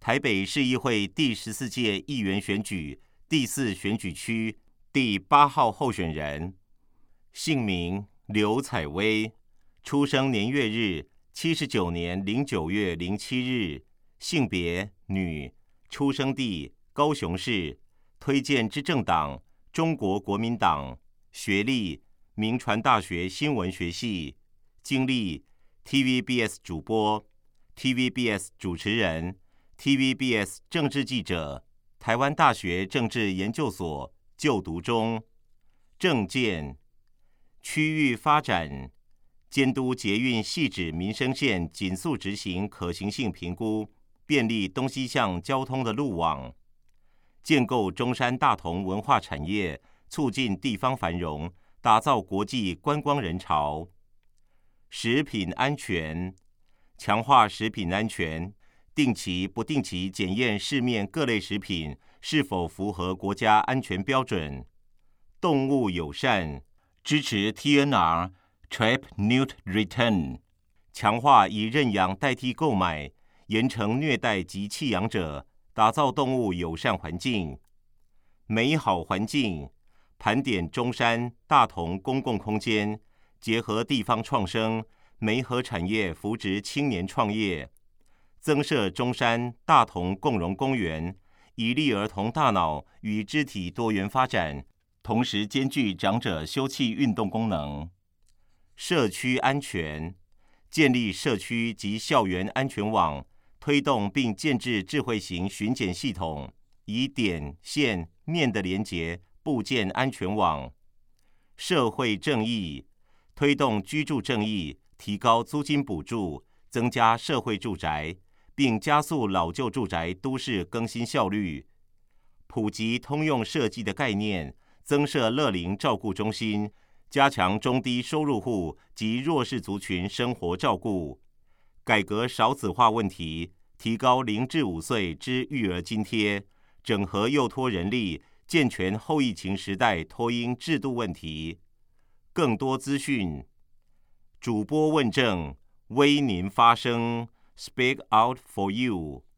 台北市议会第14届议员选举第4选举区第8号候选人，姓名刘彩薇，出生年月日79年09月07日，性别女，出生地高雄市，推荐之政党中国国民党，学历铭传大学新闻学系，经历 TVBS 主播、TVBS 主持人、TVBS 政治记者，台湾大学政治研究所就读中。政见：区域发展，监督捷运汐止民生线紧速执行可行性评估，便利东西向交通的路网；建构中山大同文化产业，促进地方繁荣，打造国际观光人潮。食品安全，强化食品安全，定期不定期检验市面各类食品是否符合国家安全标准。动物友善，支持 TNR Trap Neuter Return， 强化以认养代替购买，严惩虐待及弃养者，打造动物友善环境。美好环境，盘点中山、大同公共空间，结合地方创生，媒合产业扶植青年创业，增设中山、大同共融公园，以利儿童大脑与肢体多元发展，同时兼具长者休憩运动功能。社区安全，建立社区及校园安全网，推动并建置智慧型巡检系统，以点、线、面的连结布建安全网。社会正义，推动居住正义，提高租金补助，增加社会住宅，并加速老旧住宅都市更新效率。普及通用设计的概念，增设乐龄照顾中心，加强中低收入户及弱势族群生活照顾。改革少子化问题，提高0至5岁之育儿津贴，整合幼托人力，健全后疫情时代托婴制度问题。更多资讯，主播问政，为您发声 ，Speak out for you。